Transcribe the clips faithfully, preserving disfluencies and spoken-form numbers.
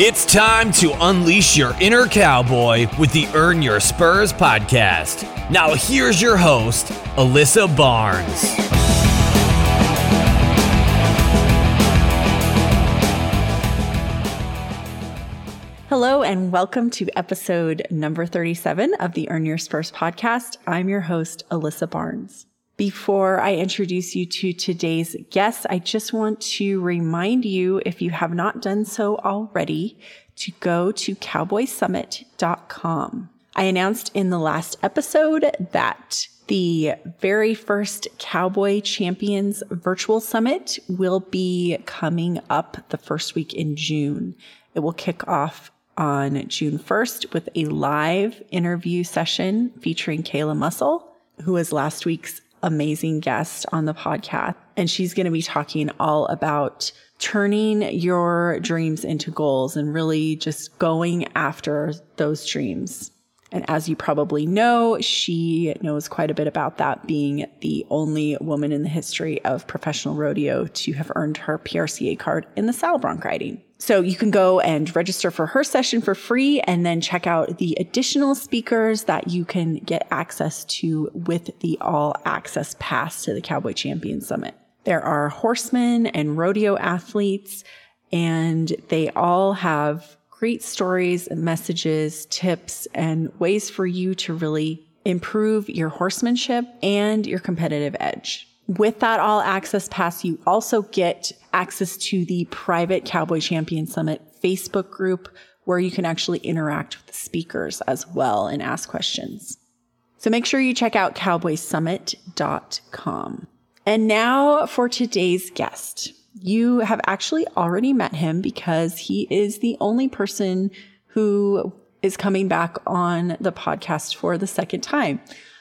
It's time to unleash your inner cowboy with the Earn Your Spurs podcast. Now here's your host, Alyssa Barnes. Hello and welcome to episode number thirty-seven of the Earn Your Spurs podcast. I'm your host, Alyssa Barnes. Before I introduce you to today's guest, I just want to remind you, if you have not done so already, to go to cowboy summit dot com. I announced in the last episode that the very first Cowboy Champions Virtual Summit will be coming up the first week in June. It will kick off on June first with a live interview session featuring Kayla Muscle, who was last week's amazing guest on the podcast. And she's going to be talking all about turning your dreams into goals and really just going after those dreams. And as you probably know, she knows quite a bit about that, being the only woman in the history of professional rodeo to have earned her P R C A card in the saddle bronc riding. So you can go and register for her session for free and then check out the additional speakers that you can get access to with the all access pass to the Cowboy Champions Summit. There are horsemen and rodeo athletes, and they all have great stories, messages, tips, and ways for you to really improve your horsemanship and your competitive edge. With that all access pass, you also get access to the private Cowboy Champion Summit Facebook group, where you can actually interact with the speakers as well and ask questions. So make sure you check out cowboy summit dot com. And now for today's guest. You have actually already met him because he is the only person who is coming back on the podcast for the second time.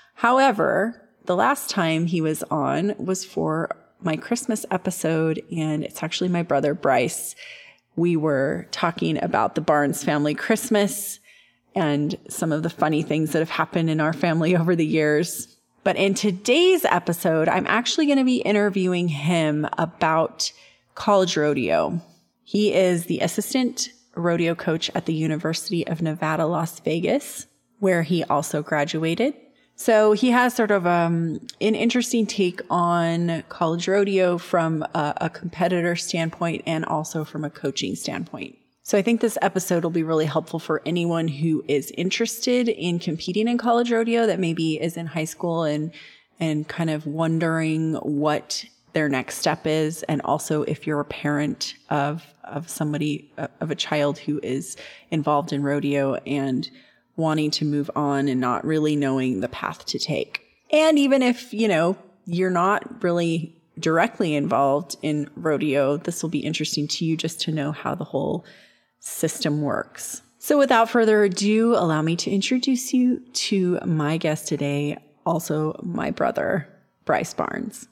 However, the last time he was on was for my Christmas episode, and it's actually my brother, Bryce. We were talking about the Barnes family Christmas and some of the funny things that have happened in our family over the years. But in today's episode, I'm actually going to be interviewing him about college rodeo. He is the assistant rodeo coach at the University of Nevada, Las Vegas, where he also graduated. So he has sort of um, an interesting take on college rodeo from a, a competitor standpoint and also from a coaching standpoint. So I think this episode will be really helpful for anyone who is interested in competing in college rodeo, that maybe is in high school and and kind of wondering what their next step is. And also if you're a parent of of somebody, of a child who is involved in rodeo and wanting to move on and not really knowing the path to take. And even if, you know, you're not really directly involved in rodeo, this will be interesting to you just to know how the whole system works. So without further ado, allow me to introduce you to my guest today, also my brother, Bryce Barnes.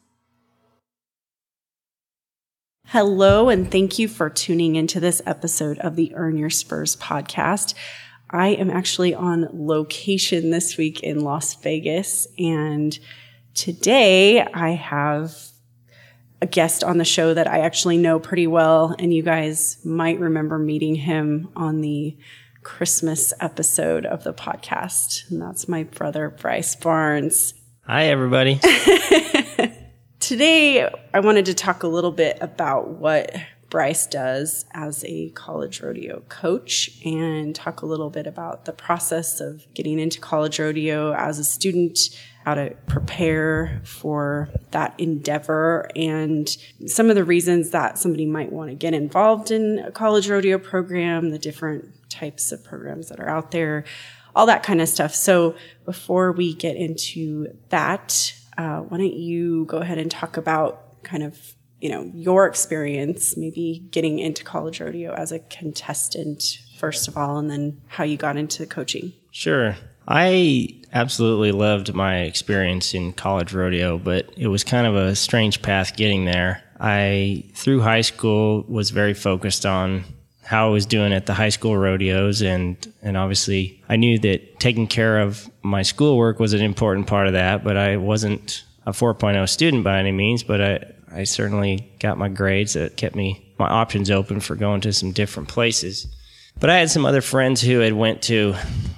Hello, and thank you for tuning into this episode of the Earn Your Spurs podcast. I am actually on location this week in Las Vegas, and today I have a guest on the show that I actually know pretty well, and you guys might remember meeting him on the Christmas episode of the podcast, and that's my brother, Bryce Barnes. Hi, everybody. Today, I wanted to talk a little bit about what Bryce does as a college rodeo coach and talk a little bit about the process of getting into college rodeo as a student, how to prepare for that endeavor, and some of the reasons that somebody might want to get involved in a college rodeo program, the different types of programs that are out there, all that kind of stuff. So before we get into that, uh, why don't you go ahead and talk about kind of you know, your experience, maybe getting into college rodeo as a contestant, first of all, and then how you got into coaching. Sure. I absolutely loved my experience in college rodeo, but it was kind of a strange path getting there. I, through high school, was very focused on how I was doing at the high school rodeos, and, and obviously I knew that taking care of my schoolwork was an important part of that, but I wasn't a four point oh student by any means, but I I certainly got my grades that kept me my options open for going to some different places. But I had some other friends who had went to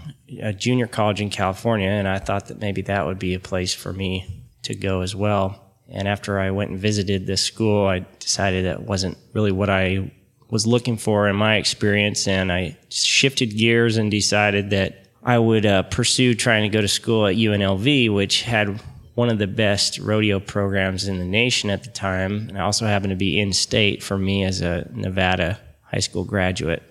a junior college in California, and I thought that maybe that would be a place for me to go as well. And after I went and visited this school, I decided that wasn't really what I was looking for in my experience, and I shifted gears and decided that I would uh, pursue trying to go to school at U N L V, which had one of the best rodeo programs in the nation at the time, and I also happened to be in-state for me as a Nevada high school graduate.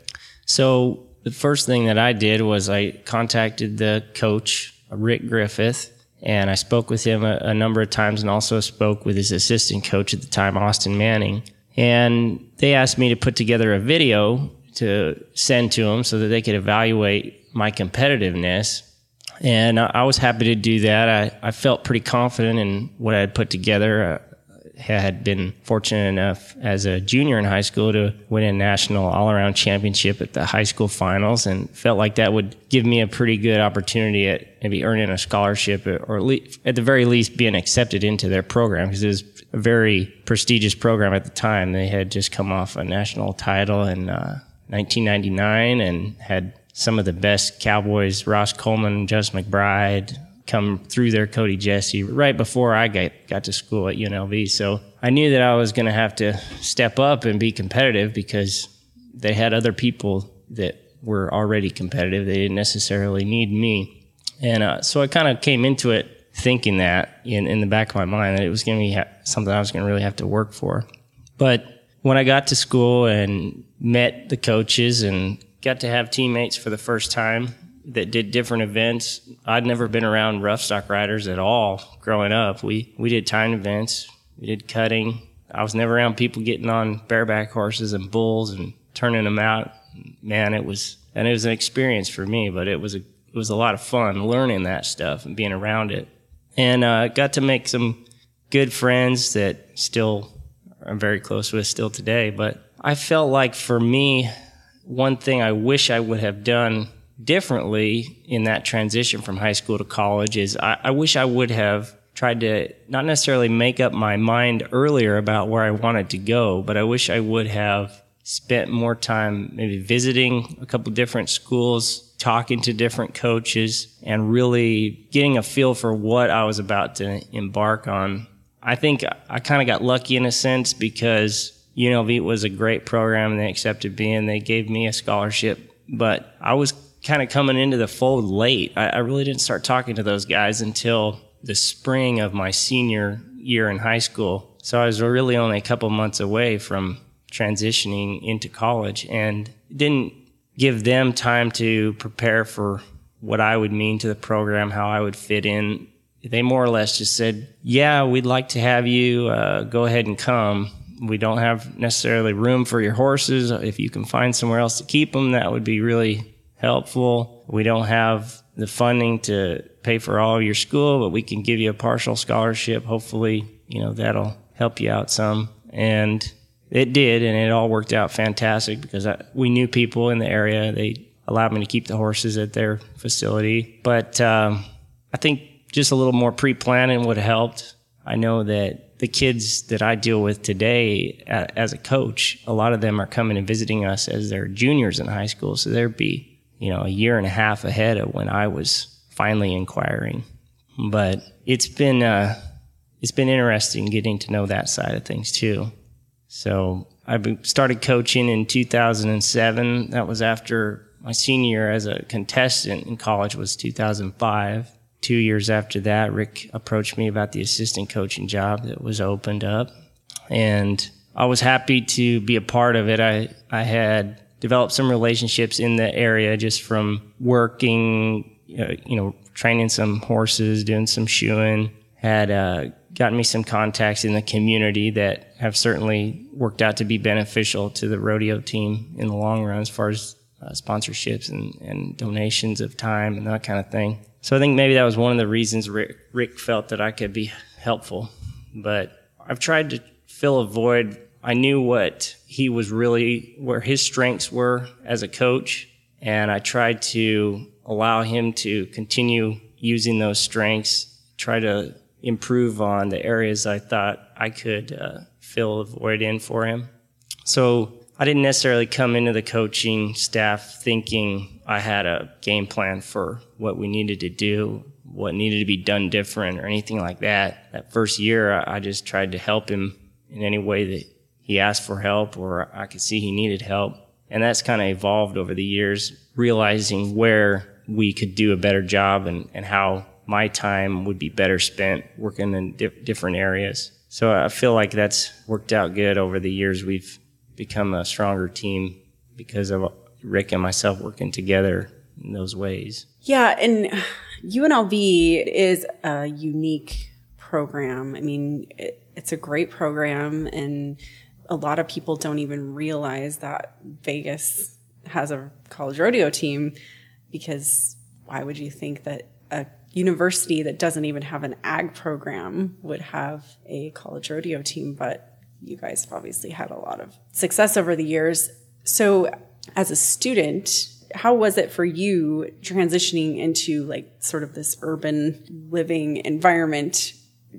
So the first thing that I did was I contacted the coach, Rick Griffith, and I spoke with him a, a number of times and also spoke with his assistant coach at the time, Austin Manning. And they asked me to put together a video to send to them so that they could evaluate my competitiveness. And I, I was happy to do that. I, I felt pretty confident in what I had put together. I had been fortunate enough as a junior in high school to win a national all-around championship at the high school finals, and felt like that would give me a pretty good opportunity at maybe earning a scholarship, or at, least, at the very least being accepted into their program, because it was a very prestigious program at the time. They had just come off a national title in uh, nineteen ninety-nine and had some of the best Cowboys, Ross Coleman, Just McBride, come through there, Cody Jesse, right before I got, got to school at U N L V. So I knew that I was going to have to step up and be competitive, because they had other people that were already competitive. They didn't necessarily need me. And uh, so I kind of came into it thinking that in, in the back of my mind, that it was going to be ha- something I was going to really have to work for. But when I got to school and met the coaches and got to have teammates for the first time that did different events. I'd never been around rough stock riders at all growing up. We we did timed events. We did cutting. I was never around people getting on bareback horses and bulls and turning them out. Man, it was and it was an experience for me, but it was a it was a lot of fun learning that stuff and being around it. And uh, got to make some good friends that still I'm very close with still today. But I felt like for me, one thing I wish I would have done differently in that transition from high school to college is I, I wish I would have tried to not necessarily make up my mind earlier about where I wanted to go, but I wish I would have spent more time maybe visiting a couple different schools, talking to different coaches, and really getting a feel for what I was about to embark on. I think I kind of got lucky in a sense, because U N L V was a great program and they accepted me and they gave me a scholarship, but I was kind of coming into the fold late. I, I really didn't start talking to those guys until the spring of my senior year in high school. So I was really only a couple months away from transitioning into college, and didn't give them time to prepare for what I would mean to the program, how I would fit in. They more or less just said, yeah, we'd like to have you, uh, go ahead and come. We don't have necessarily room for your horses. If you can find somewhere else to keep them, that would be really helpful. We don't have the funding to pay for all of your school, but we can give you a partial scholarship. Hopefully, you know, that'll help you out some. And it did, and it all worked out fantastic, because I, we knew people in the area. They allowed me to keep the horses at their facility. But um, I think just a little more pre-planning would have helped. I know that the kids that I deal with today as a coach, a lot of them are coming and visiting us as they're juniors in high school. So they'd be, you know, a year and a half ahead of when I was finally inquiring. But it's been uh, it's been interesting getting to know that side of things too. So I started coaching in two thousand seven. That was after my senior year as a contestant in college was two thousand five. Two years after that, Rick approached me about the assistant coaching job that was opened up. And I was happy to be a part of it. I, I had developed some relationships in the area just from working, uh, you know, training some horses, doing some shoeing, had uh, gotten me some contacts in the community that have certainly worked out to be beneficial to the rodeo team in the long run as far as uh, sponsorships and, and donations of time and that kind of thing. So I think maybe that was one of the reasons Rick, Rick felt that I could be helpful. But I've tried to fill a void. I knew what he was really, where his strengths were as a coach, and I tried to allow him to continue using those strengths, try to improve on the areas I thought I could uh, fill a void in for him. So I didn't necessarily come into the coaching staff thinking I had a game plan for what we needed to do, what needed to be done different or anything like that. That first year, I just tried to help him in any way that he asked for help or I could see he needed help. And that's kind of evolved over the years, realizing where we could do a better job and, and how my time would be better spent working in di- different areas. So I feel like that's worked out good over the years. We've become a stronger team because of Rick and myself working together in those ways. Yeah, and U N L V is a unique program. I mean, it, it's a great program, and a lot of people don't even realize that Vegas has a college rodeo team, because why would you think that a university that doesn't even have an ag program would have a college rodeo team? But you guys have obviously had a lot of success over the years. So as a student, how was it for you transitioning into like sort of this urban living environment?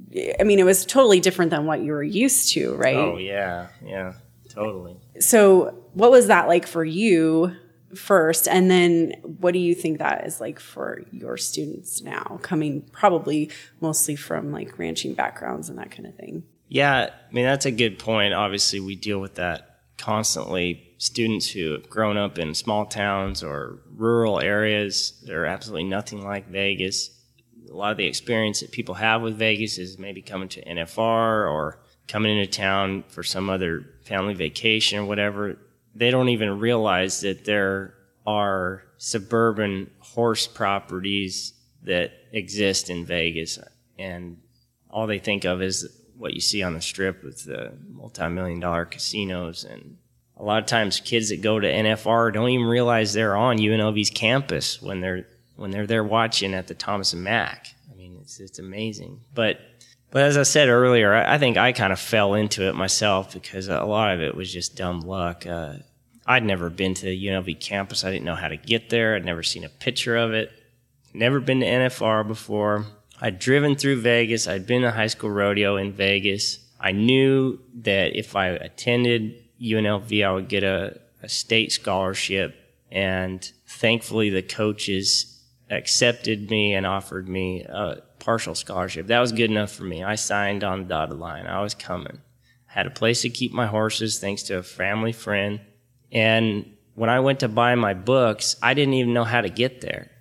I mean, it was totally different than what you were used to, right? Oh, yeah. Yeah, totally. So what was that like for you first? And then what do you think that is like for your students now, coming probably mostly from like ranching backgrounds and that kind of thing? Yeah, I mean, that's a good point. Obviously, we deal with that constantly. Students who have grown up in small towns or rural areas, they're absolutely nothing like Vegas. A lot of the experience that people have with Vegas is maybe coming to N F R or coming into town for some other family vacation or whatever. They don't even realize that there are suburban horse properties that exist in Vegas. And all they think of is what you see on the Strip with the multi-million dollar casinos. And a lot of times kids that go to N F R don't even realize they're on U N L V's campus when they're when they're there watching at the Thomas and Mack. I mean, it's it's amazing. But but as I said earlier, I, I think I kind of fell into it myself because a lot of it was just dumb luck. Uh, I'd never been to the U N L V campus. I didn't know how to get there. I'd never seen a picture of it. Never been to N F R before. I'd driven through Vegas. I'd been to high school rodeo in Vegas. I knew that if I attended U N L V, I would get a, a state scholarship. And thankfully, the coaches accepted me and offered me a partial scholarship. That was good enough for me. I signed on the dotted line. I was coming. Had a place to keep my horses thanks to a family friend. And when I went to buy my books, I didn't even know how to get there.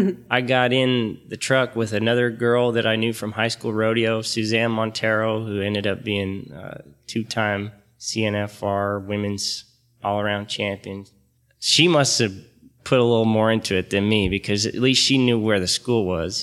I got in the truck with another girl that I knew from high school rodeo, Suzanne Montero, who ended up being a two-time C N F R women's all-around champion. She must have put a little more into it than me because at least she knew where the school was.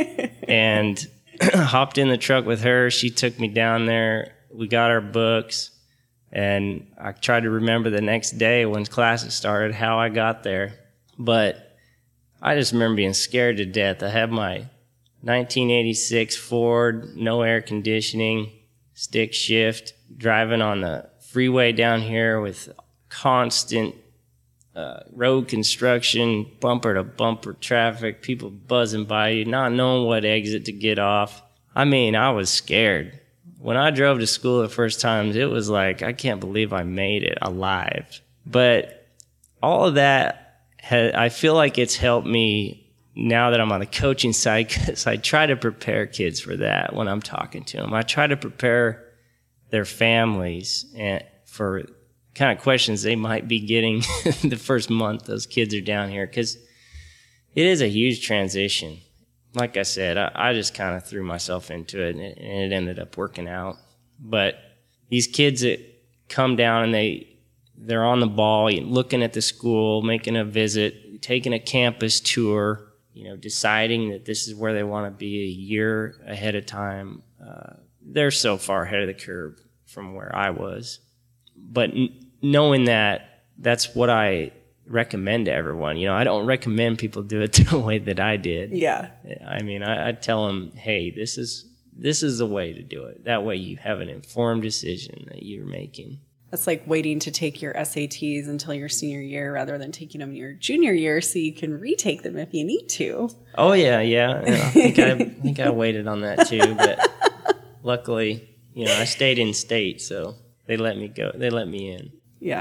And hopped in the truck with her. She took me down there. We got our books. And I tried to remember the next day when classes started how I got there. But I just remember being scared to death. I had my nineteen eighty-six Ford, no air conditioning, stick shift, driving on the freeway down here with constant uh, road construction, bumper to bumper traffic, people buzzing by you, not knowing what exit to get off. I mean, I was scared. When I drove to school the first times, it was like, I can't believe I made it alive. But all of that, has, I feel like it's helped me now that I'm on the coaching side, because I try to prepare kids for that when I'm talking to them. I try to prepare their families and for kind of questions they might be getting the first month those kids are down here, because it is a huge transition. Like I said, I, I just kind of threw myself into it, and it, and it ended up working out. But these kids that come down and they, they're on the ball, looking at the school, making a visit, taking a campus tour, you know, deciding that this is where they want to be a year ahead of time. Uh, they're so far ahead of the curve from where I was. But n- knowing that, that's what I recommend to everyone. You know, I don't recommend people do it the way that I did. Yeah. I mean, I, I tell them, hey, this is this is the way to do it. That way you have an informed decision that you're making. That's like waiting to take your S A Ts until your senior year rather than taking them your junior year so you can retake them if you need to. Oh, yeah, yeah. I think I, I think I waited on that too. But luckily, you know, I stayed in state, so they let me go. They let me in. Yeah.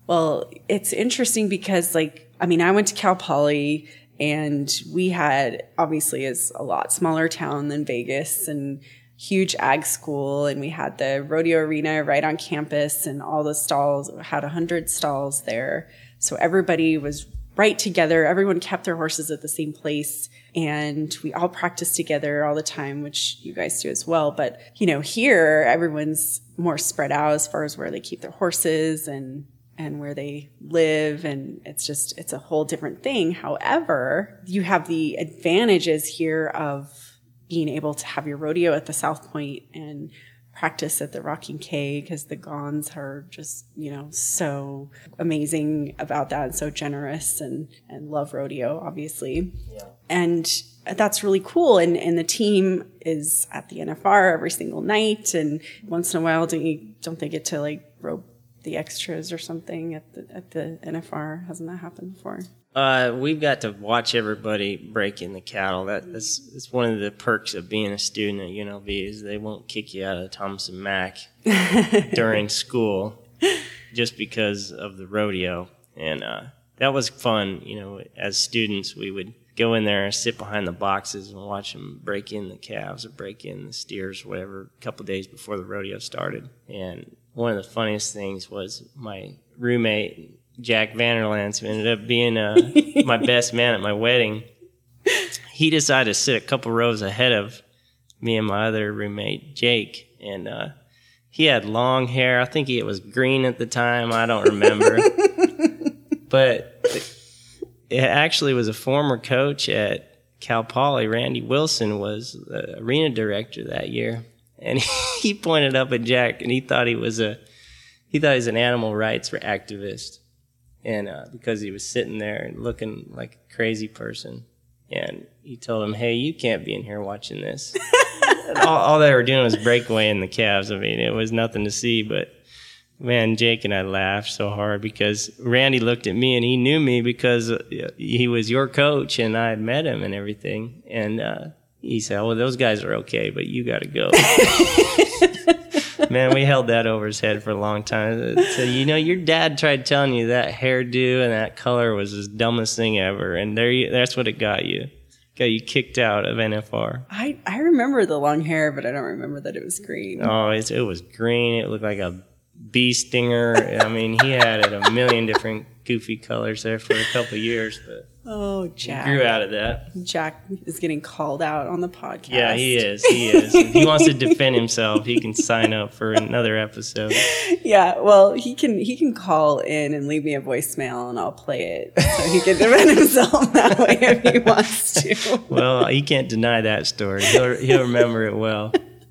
Well, it's interesting because, like, I mean, I went to Cal Poly, and we had, obviously, is a lot smaller town than Vegas, and huge ag school, and we had the rodeo arena right on campus, and all the stalls had a hundred stalls there. So everybody was right together. Everyone kept their horses at the same place, and we all practiced together all the time, which you guys do as well. But, you know, here everyone's more spread out as far as where they keep their horses and and where they live, and it's just, it's a whole different thing. However, you have the advantages here of being able to have your rodeo at the South Point and practice at the Rocking K, because the Gons are just, you know, so amazing about that and so generous, and, and love rodeo, obviously. Yeah. And that's really cool. And, and the team is at the N F R every single night. And once in a while, do you, don't they get to like rope the extras or something at the, at the N F R? Hasn't that happened before? Uh, we've got to watch everybody break in the cattle. That, that's, that's one of the perks of being a student at U N L V, is they won't kick you out of Thomas and Mack during school just because of the rodeo. And uh, that was fun. You know, as students, we would go in there and sit behind the boxes and watch them break in the calves or break in the steers, whatever, a couple of days before the rodeo started. And one of the funniest things was my roommate, Jack Vanderlands, who ended up being uh, my best man at my wedding. He decided to sit a couple rows ahead of me and my other roommate, Jake. And uh, he had long hair. I think it was green at the time. I don't remember. But it actually was a former coach at Cal Poly. Randy Wilson was the arena director that year. And he pointed up at Jack, and he thought he was a he thought he was an animal rights activist. And uh, because he was sitting there and looking like a crazy person. And he told him, hey, you can't be in here watching this. all, all they were doing was breakawaying the calves. I mean, it was nothing to see. But, man, Jake and I laughed so hard because Randy looked at me, and he knew me because he was your coach, and I had met him and everything. And uh, he said, well, those guys are okay, but you got to go. Man, we held that over his head for a long time. So, you know, your dad tried telling you that hairdo and that color was the dumbest thing ever, and there you, that's what it got you. Got you kicked out of N F R. I, I remember the long hair, but I don't remember that it was green. Oh, it's, it was green. It looked like a bee stinger. I mean, he had it a million different goofy colors there for a couple of years, but oh, Jack. He grew out of that. Jack is getting called out on the podcast. Yeah, he is. He is. If he wants to defend himself, he can sign up for another episode. Yeah, well, he can he can call in and leave me a voicemail, and I'll play it so he can defend himself that way if he wants to. Well, he can't deny that story. He'll, he'll remember it well.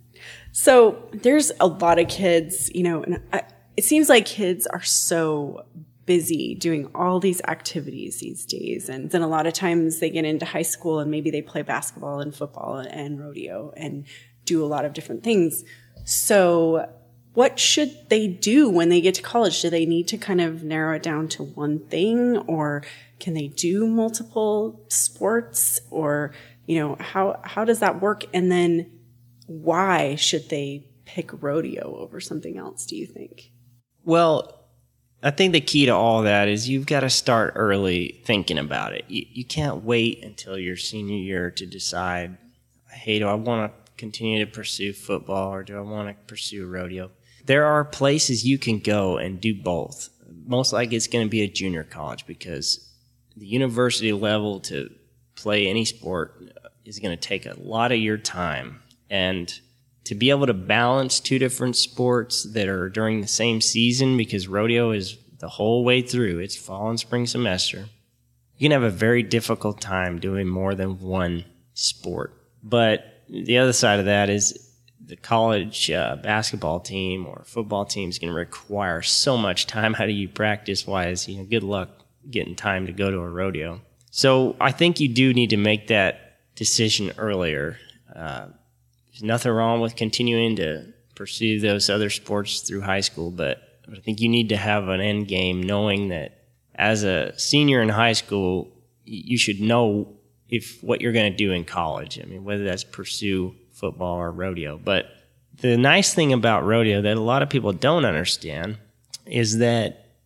So there's a lot of kids, you know, and I, it seems like kids are so busy doing all these activities these days. And then a lot of times they get into high school and maybe they play basketball and football and rodeo and do a lot of different things. So what should they do when they get to college? Do they need to kind of narrow it down to one thing, or can they do multiple sports, or, you know, how, how does that work? And then why should they pick rodeo over something else, do you think? Well, I think the key to all that is you've got to start early thinking about it. You, you can't wait until your senior year to decide, hey, do I want to continue to pursue football or do I want to pursue rodeo? There are places you can go and do both. Most likely it's going to be a junior college, because the university level to play any sport is going to take a lot of your time. And to be able to balance two different sports that are during the same season, because rodeo is the whole way through, it's fall and spring semester, you can have a very difficult time doing more than one sport. But the other side of that is the college uh, basketball team or football team is going to require so much time out of you practice-wise. You know, good luck getting time to go to a rodeo. So I think you do need to make that decision earlier. Uh, There's nothing wrong with continuing to pursue those other sports through high school, but I think you need to have an end game, knowing that as a senior in high school, you should know if what you're going to do in college. I mean, whether that's pursue football or rodeo. But the nice thing about rodeo that a lot of people don't understand is that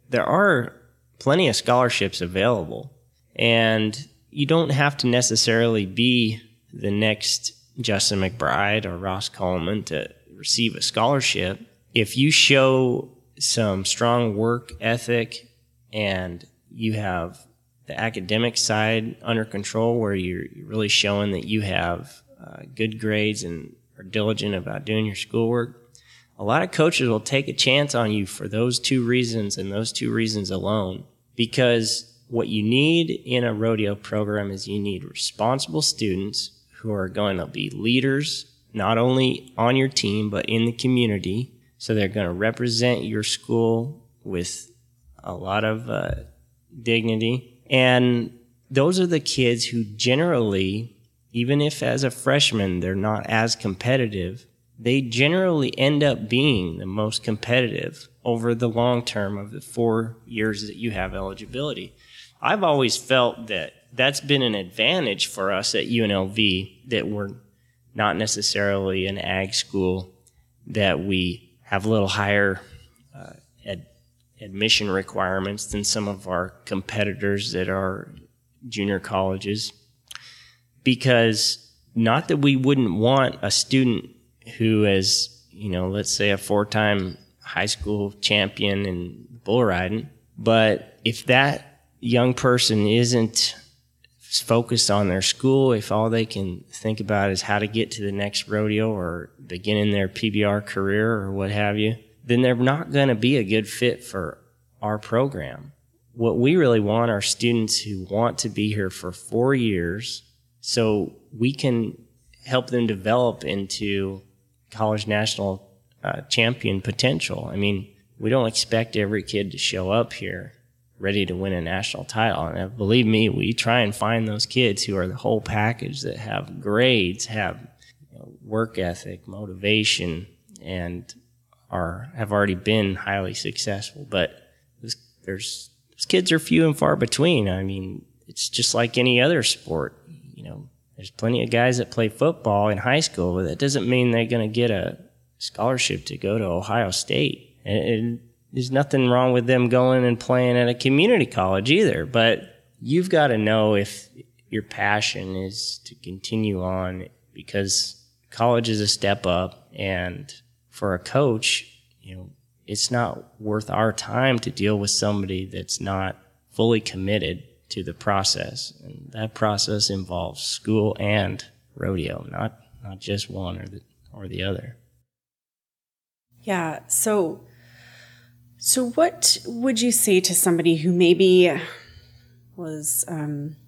there are plenty of scholarships available, and you don't have to necessarily be the next Justin McBride or Ross Coleman to receive a scholarship. If you show some strong work ethic and you have the academic side under control, where you're really showing that you have uh, good grades and are diligent about doing your schoolwork, a lot of coaches will take a chance on you for those two reasons and those two reasons alone. Because what you need in a rodeo program is you need responsible students who are going to be leaders, not only on your team, but in the community. So they're going to represent your school with a lot of uh, dignity. And those are the kids who generally, even if as a freshman they're not as competitive, they generally end up being the most competitive over the long term of the four years that you have eligibility. I've always felt that that's been an advantage for us at U N L V, that we're not necessarily an ag school, that we have a little higher uh, ad- admission requirements than some of our competitors that are junior colleges. Because not that we wouldn't want a student who is, you know, let's say a four-time high school champion in bull riding, but if that young person isn't focused on their school, if all they can think about is how to get to the next rodeo or beginning their P B R career or what have you, then they're not going to be a good fit for our program. What we really want are students who want to be here for four years so we can help them develop into college national uh, champion potential. I mean, we don't expect every kid to show up here ready to win a national title. And believe me, we try and find those kids who are the whole package, that have grades, have, you know, work ethic, motivation, and are have already been highly successful. But there's, there's those kids are few and far between. I mean, it's just like any other sport. You know, there's plenty of guys that play football in high school, but that doesn't mean they're going to get a scholarship to go to Ohio State. And, and there's nothing wrong with them going and playing at a community college either. But you've got to know if your passion is to continue on, because college is a step up. And for a coach, you know, it's not worth our time to deal with somebody that's not fully committed to the process. And that process involves school and rodeo, not not just one or the or the other. Yeah. So so what would you say to somebody who maybe was um,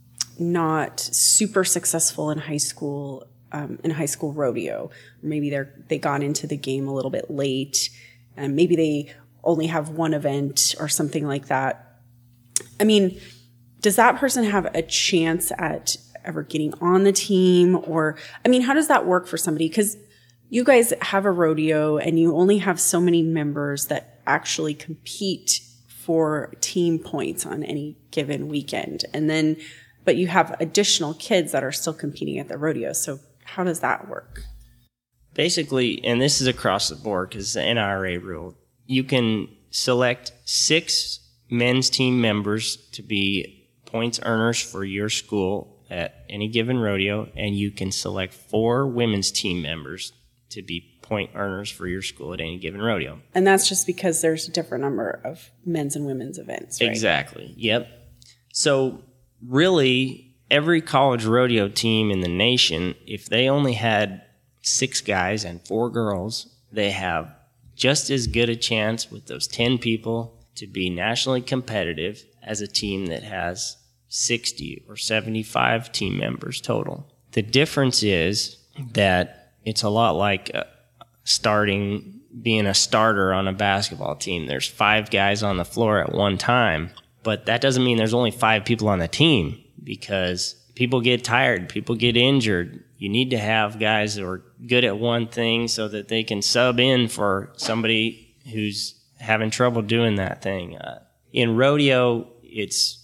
not super successful in high school, um, in high school rodeo? Or maybe they're they got into the game a little bit late, and maybe they only have one event or something like that. I mean, does that person have a chance at ever getting on the team? Or, I mean, how does that work for somebody? Because you guys have a rodeo and you only have so many members that actually compete for team points on any given weekend. And then, but you have additional kids that are still competing at the rodeo. So how does that work? Basically, and this is across the board because the N R A rule, you can select six men's team members to be points earners for your school at any given rodeo, and you can select four women's team members to be point earners for your school at any given rodeo. And that's just because there's a different number of men's and women's events, right? Exactly. Yep. So really, every college rodeo team in the nation, if they only had six guys and four girls, they have just as good a chance with those ten people to be nationally competitive as a team that has sixty or seventy-five team members total. The difference is that it's a lot like uh, starting, being a starter on a basketball team. There's five guys on the floor at one time, but that doesn't mean there's only five people on the team, because people get tired, people get injured. You need to have guys that are good at one thing so that they can sub in for somebody who's having trouble doing that thing. Uh, in rodeo, it's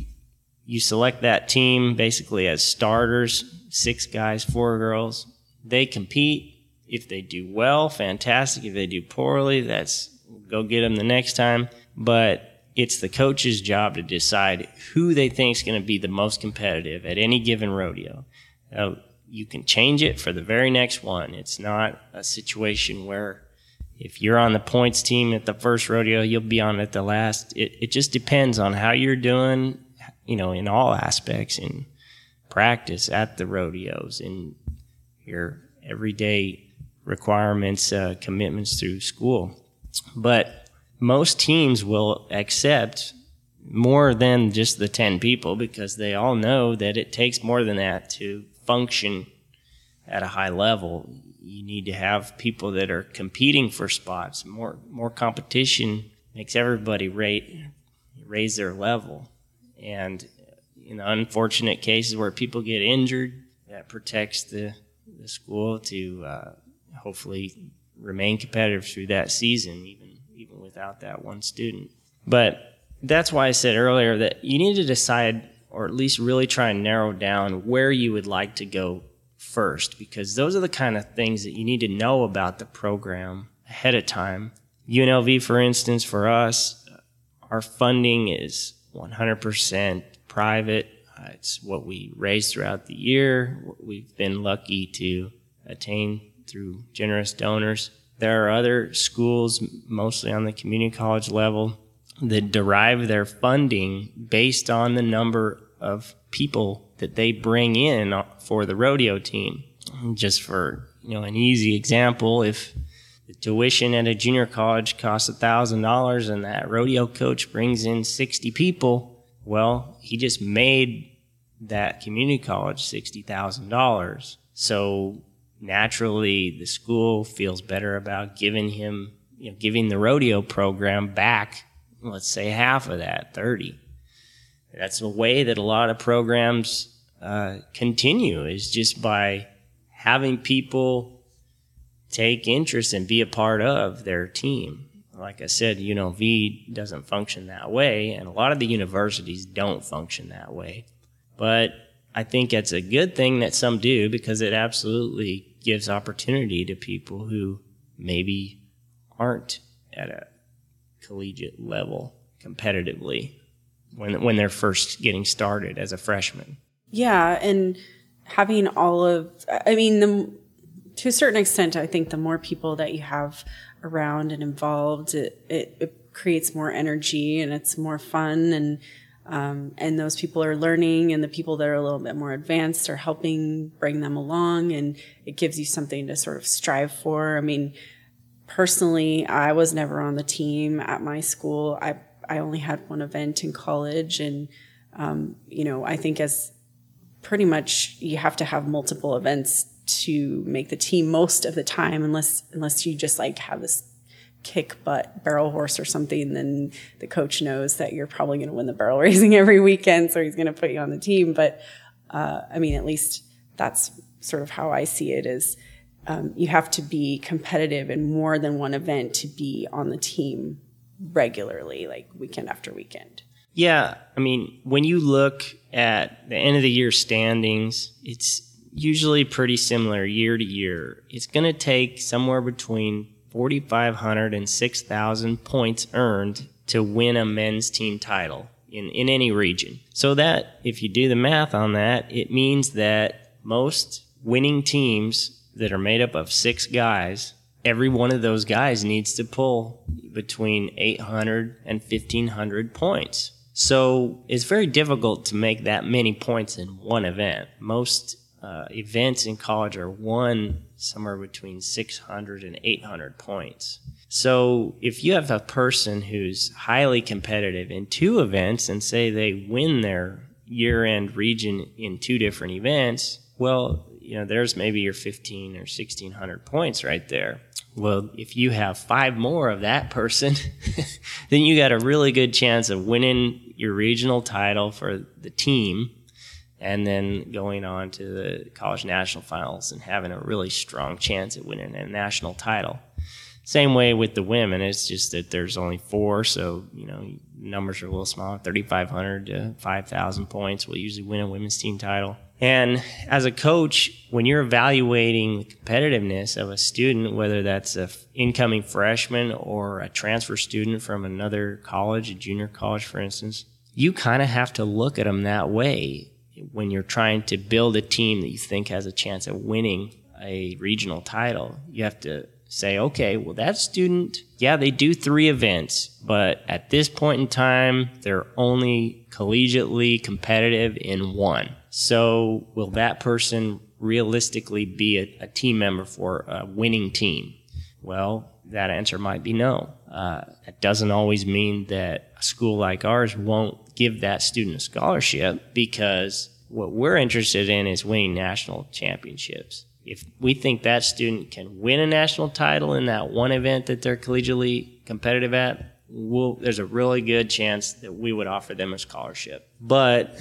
you select that team basically as starters, six guys, four girls. They compete. If they do well, fantastic. If they do poorly, that's go get them the next time. But it's the coach's job to decide who they think is going to be the most competitive at any given rodeo. Now, you can change it for the very next one. It's not a situation where if you're on the points team at the first rodeo, you'll be on at the last. It, it just depends on how you're doing, you know, in all aspects, in practice, at the rodeos, in your everyday requirements, uh, commitments through school. But most teams will accept more than just the ten people because they all know that it takes more than that to function at a high level. You need to have people that are competing for spots. More more competition makes everybody rate, raise their level. And in unfortunate cases where people get injured, that protects the, the school to uh, hopefully remain competitive through that season, even even without that one student. But that's why I said earlier that you need to decide, or at least really try and narrow down where you would like to go first, because those are the kind of things that you need to know about the program ahead of time. U N L V, for instance, for us, our funding is one hundred percent private. Uh, it's what we raise throughout the year. We've been lucky to attain through generous donors. There are other schools, mostly on the community college level, that derive their funding based on the number of people that they bring in for the rodeo team. Just for, you know, an easy example, if the tuition at a junior college costs one thousand dollars and that rodeo coach brings in sixty people, well, he just made that community college sixty thousand dollars. So naturally, the school feels better about giving him, you know, giving the rodeo program back, let's say half of that, thirty. That's a way that a lot of programs uh, continue, is just by having people take interest and be a part of their team. Like I said, U N L V doesn't function that way, and a lot of the universities don't function that way. But I think it's a good thing that some do, because it absolutely gives opportunity to people who maybe aren't at a collegiate level competitively when when they're first getting started as a freshman. Yeah, and having all of, I mean, the, to a certain extent, I think the more people that you have around and involved, it, it, it creates more energy and it's more fun, and um, and those people are learning, and the people that are a little bit more advanced are helping bring them along, and it gives you something to sort of strive for. I mean, personally, I was never on the team at my school. I I only had one event in college, and um, you know, I think as pretty much you have to have multiple events to make the team most of the time, unless unless you just like have this kick butt barrel horse or something, then the coach knows that you're probably going to win the barrel raising every weekend, so he's going to put you on the team. But uh, I mean, at least that's sort of how I see it, is um, you have to be competitive in more than one event to be on the team regularly, like weekend after weekend. Yeah, I mean, when you look at the end of the year standings, it's usually pretty similar year to year. It's going to take somewhere between forty-five hundred and six thousand points earned to win a men's team title in, in any region. So that, if you do the math on that, it means that most winning teams that are made up of six guys, every one of those guys needs to pull between eight hundred and fifteen hundred points. So it's very difficult to make that many points in one event. Most uh, events in college are won somewhere between six hundred and eight hundred points. So if you have a person who's highly competitive in two events and say they win their year-end region in two different events, well, you know, there's maybe your fifteen or sixteen hundred points right there. Well, if you have five more of that person, then you got a really good chance of winning your regional title for the team and then going on to the college national finals and having a really strong chance at winning a national title. Same way with the women. It's just that there's only four, so, you know, numbers are a little smaller, thirty-five hundred to five thousand points will usually win a women's team title. And as a coach, when you're evaluating the competitiveness of a student, whether that's an incoming freshman or a transfer student from another college, a junior college, for instance, you kind of have to look at them that way when you're trying to build a team that you think has a chance at winning a regional title. You have to say, okay, well, that student, yeah, they do three events, but at this point in time, they're only collegiately competitive in one. So will that person realistically be a, a team member for a winning team? Well, that answer might be no. Uh, that doesn't always mean that a school like ours won't give that student a scholarship, because what we're interested in is winning national championships. If we think that student can win a national title in that one event that they're collegiately competitive at, we'll, there's a really good chance that we would offer them a scholarship. But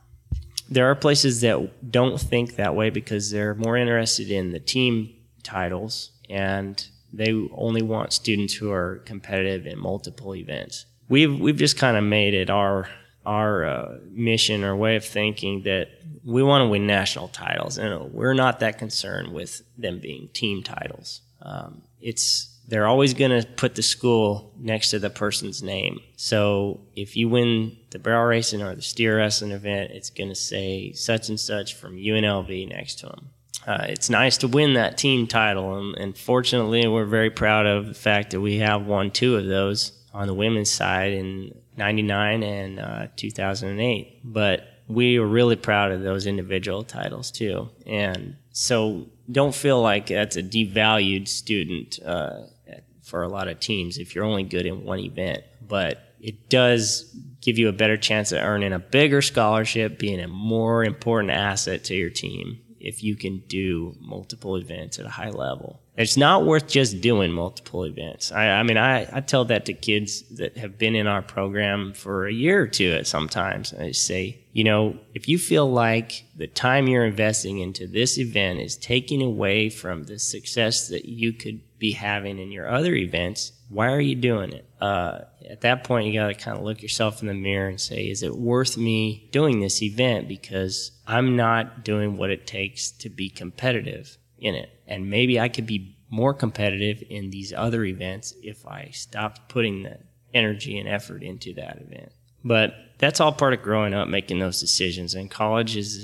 there are places that don't think that way because they're more interested in the team titles, and they only want students who are competitive in multiple events. We've we've just kind of made it our our uh, mission or way of thinking that we want to win national titles, and we're not that concerned with them being team titles. Um, it's they're always going to put the school next to the person's name. So if you win the barrel racing or the steer wrestling event, it's going to say such and such from U N L V next to them. Uh, it's nice to win that team title, and, and fortunately, we're very proud of the fact that we have won two of those on the women's side in ninety-nine and uh, two thousand eight. But we are really proud of those individual titles too. And so don't feel like that's a devalued student uh, for a lot of teams if you're only good in one event. But it does give you a better chance of earning a bigger scholarship, being a more important asset to your team if you can do multiple events at a high level. It's not worth just doing multiple events. I, I mean, I, I tell that to kids that have been in our program for a year or two at sometimes. I say, you know, if you feel like the time you're investing into this event is taking away from the success that you could be having in your other events, why are you doing it? Uh, at that point, you got to kind of look yourself in the mirror and say, is it worth me doing this event because I'm not doing what it takes to be competitive in it? And maybe I could be more competitive in these other events if I stopped putting the energy and effort into that event. But that's all part of growing up, making those decisions. And college is,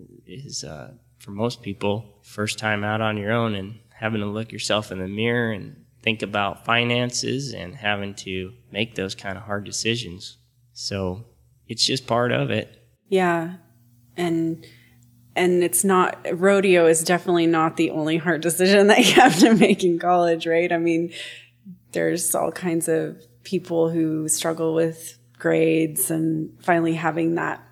is uh, for most people, first time out on your own and having to look yourself in the mirror and think about finances and having to make those kind of hard decisions. So it's just part of it. Yeah. And and it's not, rodeo is definitely not the only hard decision that you have to make in college, right? I mean, there's all kinds of people who struggle with grades and finally having that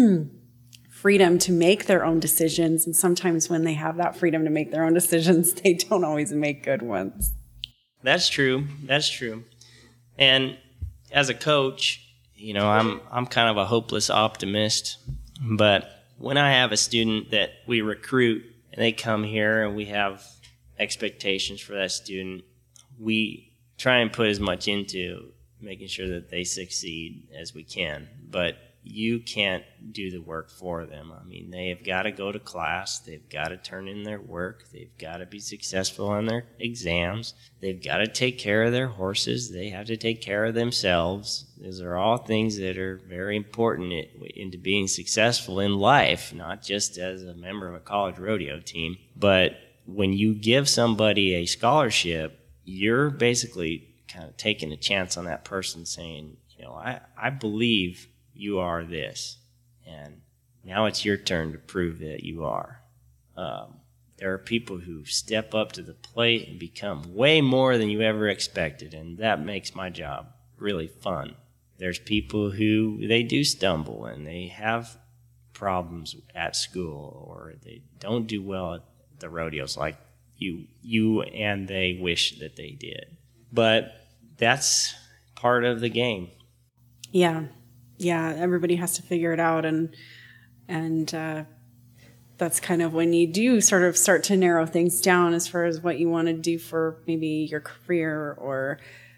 freedom to make their own decisions. And sometimes when they have that freedom to make their own decisions, they don't always make good ones. That's true. That's true. And as a coach, you know, I'm I'm kind of a hopeless optimist, but when I have a student that we recruit and they come here and we have expectations for that student, we try and put as much into making sure that they succeed as we can. But you can't do the work for them. I mean, they have got to go to class. They've got to turn in their work. They've got to be successful on their exams. They've got to take care of their horses. They have to take care of themselves. Those are all things that are very important into being successful in life, not just as a member of a college rodeo team. But when you give somebody a scholarship, you're basically kind of taking a chance on that person saying, you know, I, I believe you are this, and now it's your turn to prove that you are. Um, there are people who step up to the plate and become way more than you ever expected, and that makes my job really fun. There's people who, they do stumble, and they have problems at school, or they don't do well at the rodeos like you, you and they wish that they did. But that's part of the game. Yeah. Yeah, everybody has to figure it out, and and uh, that's kind of when you do sort of start to narrow things down as far as what you want to do for maybe your career or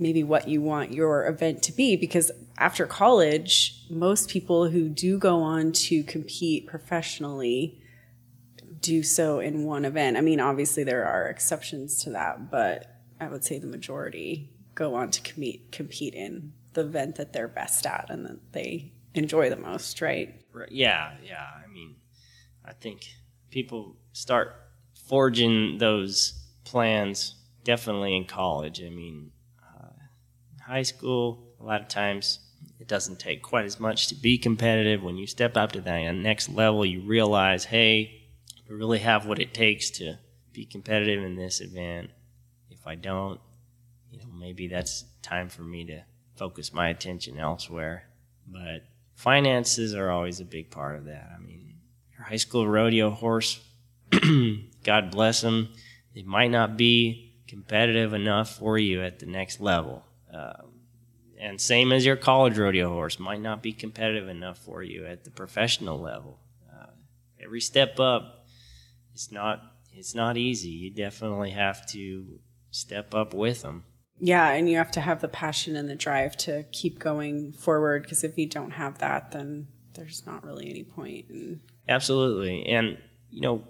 maybe what you want your event to be, because after college, most people who do go on to compete professionally do so in one event. I mean, obviously there are exceptions to that, but I would say the majority go on to compete, compete in the event that they're best at and that they enjoy the most, right? Right. Yeah, yeah. I mean, I think people start forging those plans definitely in college. I mean, uh, high school, a lot of times it doesn't take quite as much to be competitive. When you step up to that next level, you realize, hey, I really have what it takes to be competitive in this event. If I don't, you know, maybe that's time for me to focus my attention elsewhere. But finances are always a big part of that. I mean, your high school rodeo horse, God bless them, they might not be competitive enough for you at the next level. Um, and same as your college rodeo horse might not be competitive enough for you at the professional level. Uh, every step up, It's not it's not easy. You definitely have to step up with them. Yeah, and you have to have the passion and the drive to keep going forward, because if you don't have that, then there's not really any point. In... Absolutely. And, you know,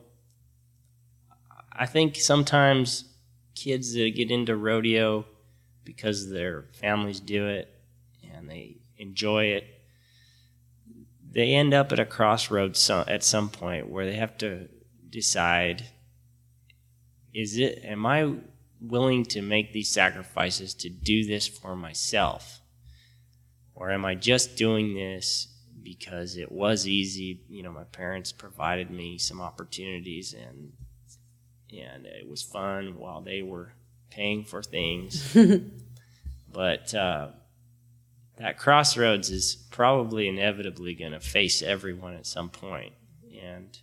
I think sometimes kids that get into rodeo because their families do it and they enjoy it, they end up at a crossroads at some point where they have to decide, is it, am I willing to make these sacrifices to do this for myself? Or am I just doing this because it was easy? You know, my parents provided me some opportunities and and it was fun while they were paying for things. But uh, that crossroads is probably inevitably going to face everyone at some point. And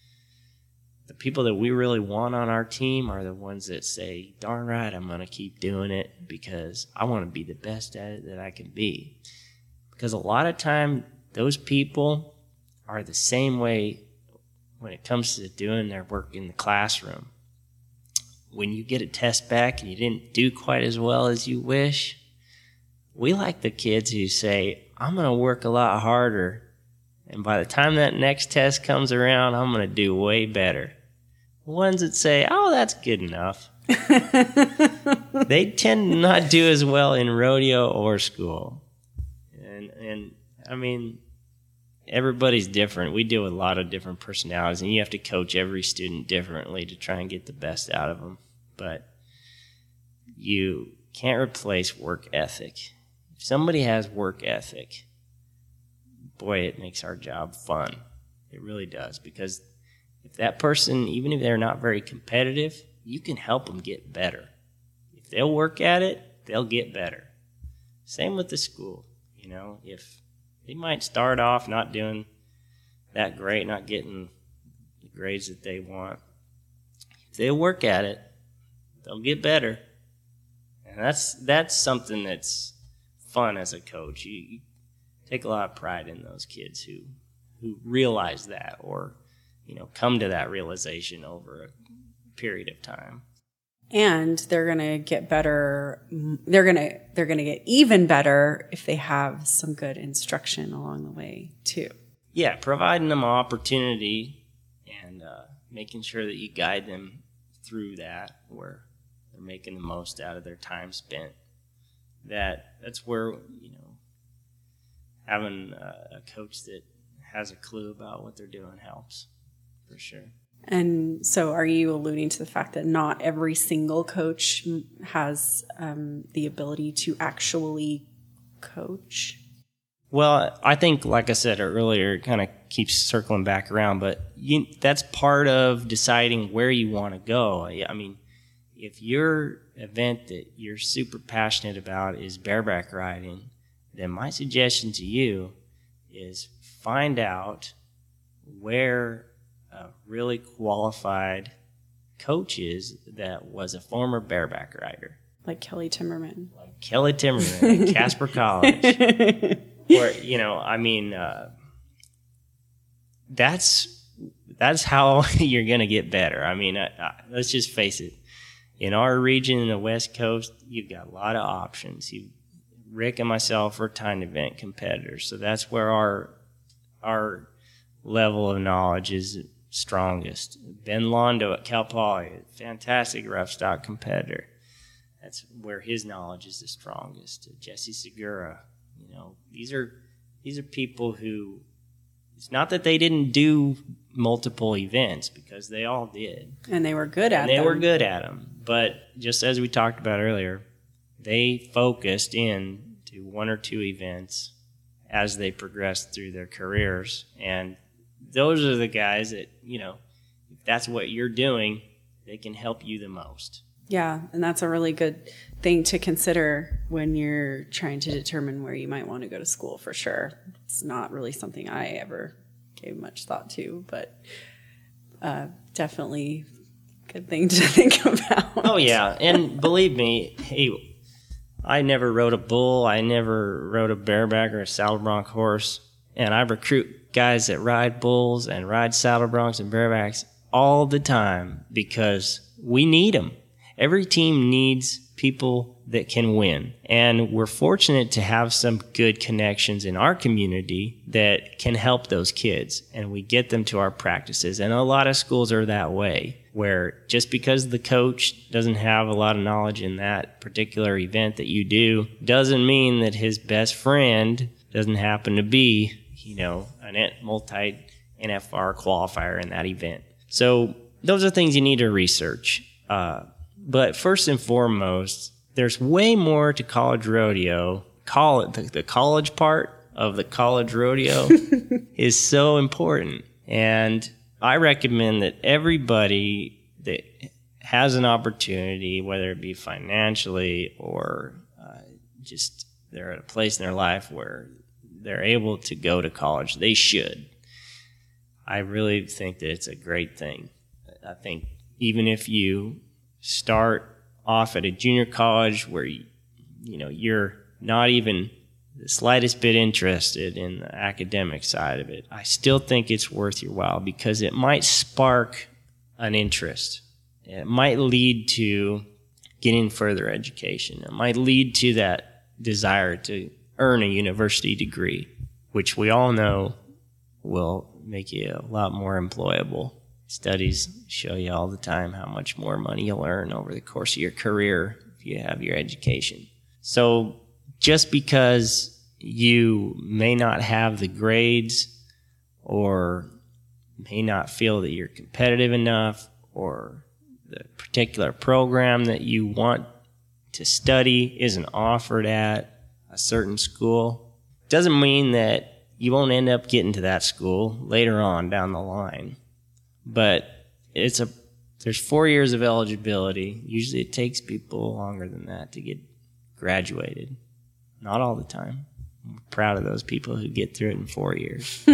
the people that we really want on our team are the ones that say, darn right, I'm going to keep doing it because I want to be the best at it that I can be. Because a lot of time, those people are the same way when it comes to doing their work in the classroom. When you get a test back and you didn't do quite as well as you wish, we like the kids who say, I'm going to work a lot harder, and by the time that next test comes around, I'm going to do way better. The ones that say, oh, that's good enough, they tend to not do as well in rodeo or school. And, and I mean, everybody's different. We deal with a lot of different personalities, and you have to coach every student differently to try and get the best out of them. But you can't replace work ethic. If somebody has work ethic, boy, it makes our job fun. It really does, because if that person, even if they're not very competitive, you can help them get better. If they'll work at it, they'll get better. Same with the school. You know, if they might start off not doing that great, not getting the grades that they want, if they work at it, they'll get better. And that's that's something that's fun as a coach. You, you take a lot of pride in those kids who who realize that, or, you know, come to that realization over a period of time. And they're going to get better. They're going to they're going to get even better if they have some good instruction along the way too. Yeah, providing them an opportunity and uh, making sure that you guide them through that, where they're making the most out of their time spent. That that's where, you know, having a, a coach that has a clue about what they're doing helps, for sure. And so are you alluding to the fact that not every single coach has um, the ability to actually coach? Well, I think, like I said earlier, it kind of keeps circling back around, but you, that's part of deciding where you want to go. I mean, if your event that you're super passionate about is bareback riding, then my suggestion to you is find out where a really qualified coach is that was a former bareback rider. Like Kelly Timmerman. Like Kelly Timmerman at Casper College. Or, you know, I mean, uh, that's that's how you're going to get better. I mean, uh, uh, let's just face it. In our region, in the West Coast, you've got a lot of options. You, Rick and myself are timed event competitors, so that's where our our level of knowledge is strongest. Ben Londo at Cal Poly, fantastic rough stock competitor. That's where his knowledge is the strongest. Jesse Segura, you know, these are these are people who, it's not that they didn't do multiple events, because they all did. And they were good at and they them. were good at them. But just as we talked about earlier, they focused in to one or two events as they progressed through their careers. And those are the guys that, you know, if that's what you're doing, they can help you the most. Yeah, and that's a really good thing to consider when you're trying to determine where you might want to go to school, for sure. It's not really something I ever gave much thought to, but uh, definitely a good thing to think about. Oh, yeah, and believe me, hey, I never rode a bull, I never rode a bareback or a saddle bronc horse, and I recruit guys that ride bulls and ride saddle broncs and barebacks all the time because we need them. Every team needs people that can win. And we're fortunate to have some good connections in our community that can help those kids. And we get them to our practices. And a lot of schools are that way, where just because the coach doesn't have a lot of knowledge in that particular event that you do, doesn't mean that his best friend doesn't happen to be, you know, a multi-N F R qualifier in that event. So those are things you need to research. Uh, But first and foremost, there's way more to college rodeo. Call it the, the college part of the college rodeo is so important. And I recommend that everybody that has an opportunity, whether it be financially or uh, just they're at a place in their life where they're able to go to college, they should. I really think that it's a great thing. I think even if you start off at a junior college where you, you know you're not even the slightest bit interested in the academic side of it, I still think it's worth your while, because it might spark an interest. It might lead to getting further education. It might lead to that desire to earn a university degree, which we all know will make you a lot more employable. Studies show you all the time how much more money you'll earn over the course of your career if you have your education. So just because you may not have the grades or may not feel that you're competitive enough, or the particular program that you want to study isn't offered at a certain school, doesn't mean that you won't end up getting to that school later on down the line. But it's a there's four years of eligibility. Usually it takes people longer than that to get graduated. Not all the time. I'm proud of those people who get through it in four years.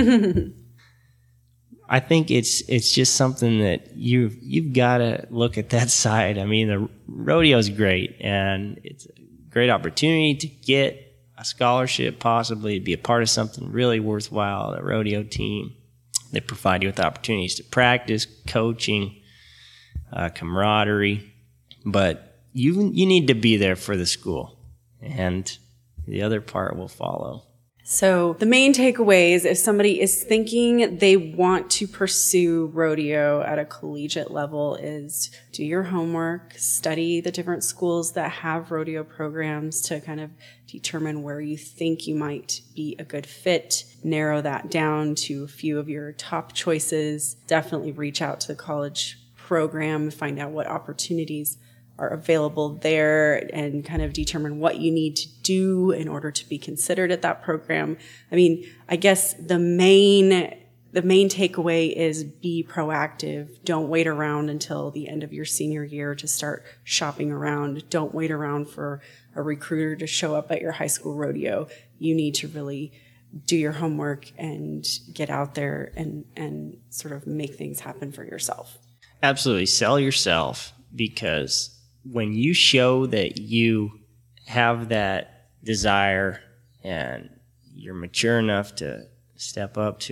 I think it's it's just something that you you've got to look at that side. I mean, the rodeo is great, and it's a great opportunity to get a scholarship, possibly to be a part of something really worthwhile, a rodeo team. They provide you with opportunities to practice, coaching, uh, camaraderie, but you you need to be there for the school, and the other part will follow. So the main takeaways, if somebody is thinking they want to pursue rodeo at a collegiate level, is do your homework, study the different schools that have rodeo programs to kind of determine where you think you might be a good fit, narrow that down to a few of your top choices. Definitely reach out to the college program, find out what opportunities are available there, and kind of determine what you need to do in order to be considered at that program. I mean, I guess the main the main takeaway is be proactive. Don't wait around until the end of your senior year to start shopping around. Don't wait around for a recruiter to show up at your high school rodeo. You need to really do your homework and get out there and, and sort of make things happen for yourself. Absolutely. Sell yourself, because when you show that you have that desire and you're mature enough to step up to a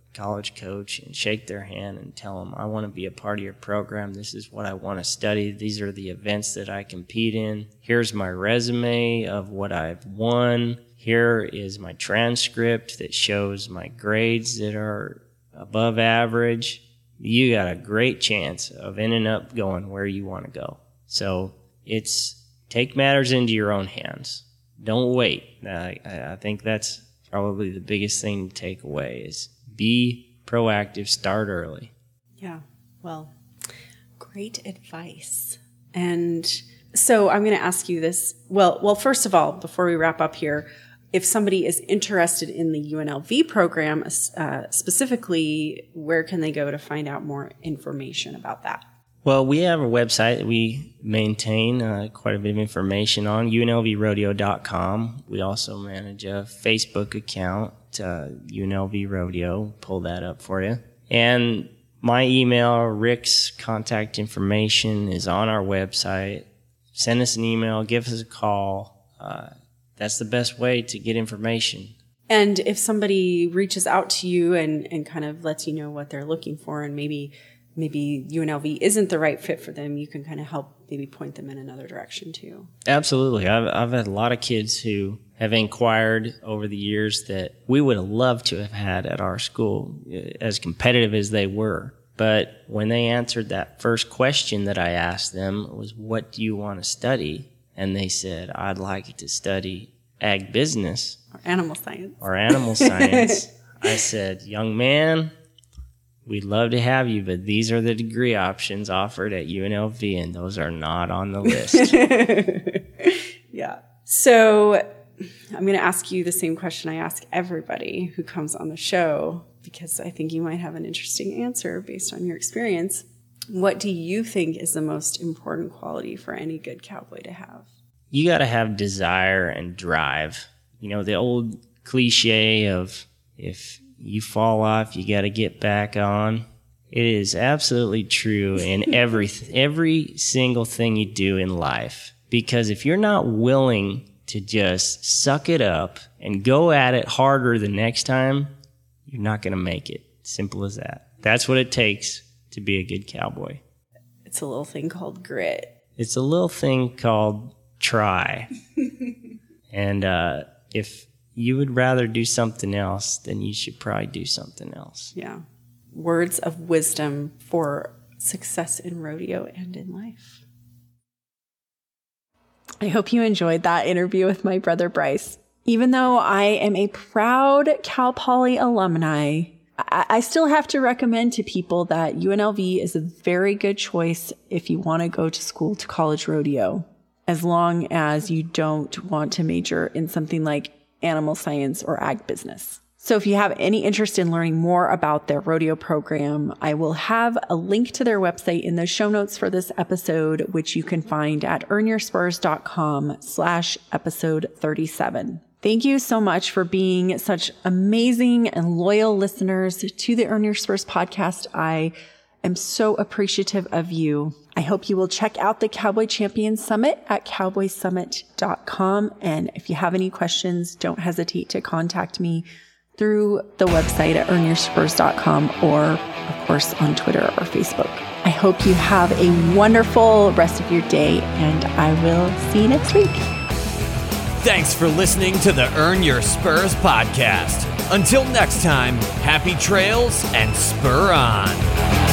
college coach and shake their hand and tell them, I want to be a part of your program. This is what I want to study. These are the events that I compete in. Here's my resume of what I've won. Here is my transcript that shows my grades that are above average. You got a great chance of ending up going where you want to go. So it's take matters into your own hands. Don't wait. I, I think that's probably the biggest thing to take away is be proactive, start early. Yeah, well, great advice. And so I'm going to ask you this. Well, well, first of all, before we wrap up here, if somebody is interested in the U N L V program, uh, specifically, where can they go to find out more information about that? Well, we have a website that we maintain uh, quite a bit of information on, U N L V rodeo dot com. We also manage a Facebook account, uh, U N L V Rodeo. Pull that up for you. And my email, Rick's contact information is on our website. Send us an email, give us a call. Uh, that's the best way to get information. And if somebody reaches out to you and, and kind of lets you know what they're looking for and maybe maybe U N L V isn't the right fit for them, you can kind of help maybe point them in another direction too. Absolutely. I've, I've had a lot of kids who have inquired over the years that we would have loved to have had at our school, as competitive as they were. But when they answered that first question that I asked them was, what do you want to study? And they said, I'd like to study ag business. Or animal science. Or animal science. I said, young man, we'd love to have you, but these are the degree options offered at U N L V, and those are not on the list. Yeah. So I'm going to ask you the same question I ask everybody who comes on the show, because I think you might have an interesting answer based on your experience. What do you think is the most important quality for any good cowboy to have? You got to have desire and drive. You know, the old cliche of if you fall off, you got to get back on. It is absolutely true in every every single thing you do in life. Because if you're not willing to just suck it up and go at it harder the next time, you're not going to make it. Simple as that. That's what it takes to be a good cowboy. It's a little thing called grit. It's a little thing called try. And uh, if you would rather do something else, then you should probably do something else. Yeah. Words of wisdom for success in rodeo and in life. I hope you enjoyed that interview with my brother Bryce. Even though I am a proud Cal Poly alumni, I, I still have to recommend to people that U N L V is a very good choice if you want to go to school to college rodeo, as long as you don't want to major in something like animal science or ag business. So if you have any interest in learning more about their rodeo program, I will have a link to their website in the show notes for this episode, which you can find at earnyourspurs.com slash episode 37. Thank you so much for being such amazing and loyal listeners to the Earn Your Spurs podcast. I am so appreciative of you. I hope you will check out the Cowboy Champions Summit at cowboy summit dot com. And if you have any questions, don't hesitate to contact me through the website at earn your spurs dot com or, of course, on Twitter or Facebook. I hope you have a wonderful rest of your day, and I will see you next week. Thanks for listening to the Earn Your Spurs podcast. Until next time, happy trails and spur on.